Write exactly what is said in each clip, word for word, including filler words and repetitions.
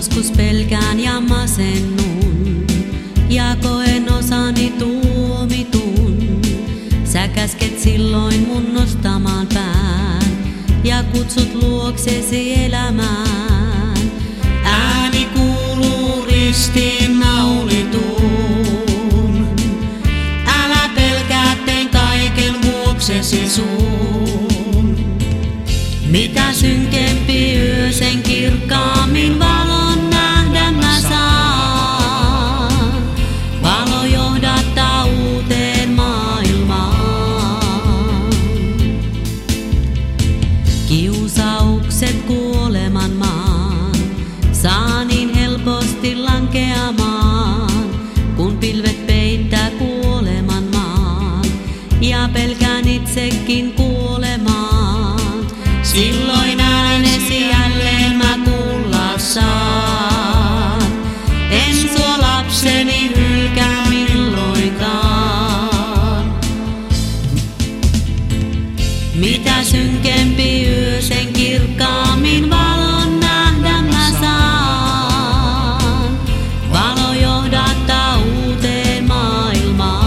Joskus pelkään ja masennun, ja koen osani tuomitun. Sä käsket silloin mun nostamaan pään, ja kutsut luoksesi elämään. Ääni kuuluu ristiin naulituun. Älä pelkää, tein kaiken vuoksesi suun. Mitä synkempi yö, sen kirkkaammin valon nähdä mä saan. Valo johdattaa uuteen maailmaan. Kiusaukset kuoleman maan saa niin helposti lankeamaan, kun pilvet peittää kuoleman maan ja pelkään itsekin kuolemaan. Silloin äänesi jälleen mä kuulla saan. En sua lapseni hylkää milloinkaan. Mitä synkempi yö, sen kirkkaammin valon nähdä mä saan. Valo johdattaa uuteen maailmaan.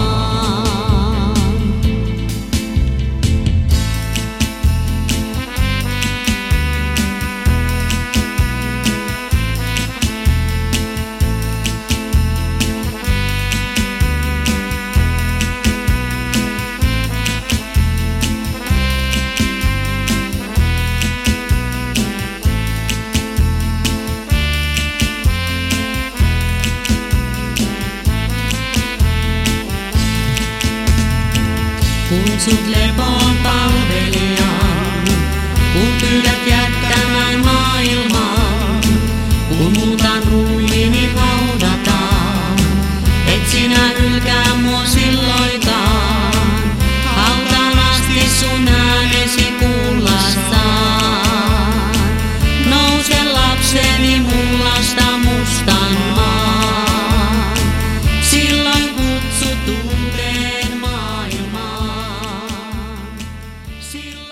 Kun sut lepoon palvelijaan, kun pyydät jättämään maailmaan, kun muutan ruumiini haudataan, et sinä hylkää mua silloinkaan. Hautaan asti sun äänesi kuulla saan. Nouse lapseni mullasta mustan maan, silloin kutsut uuteen maailmaan. Silloin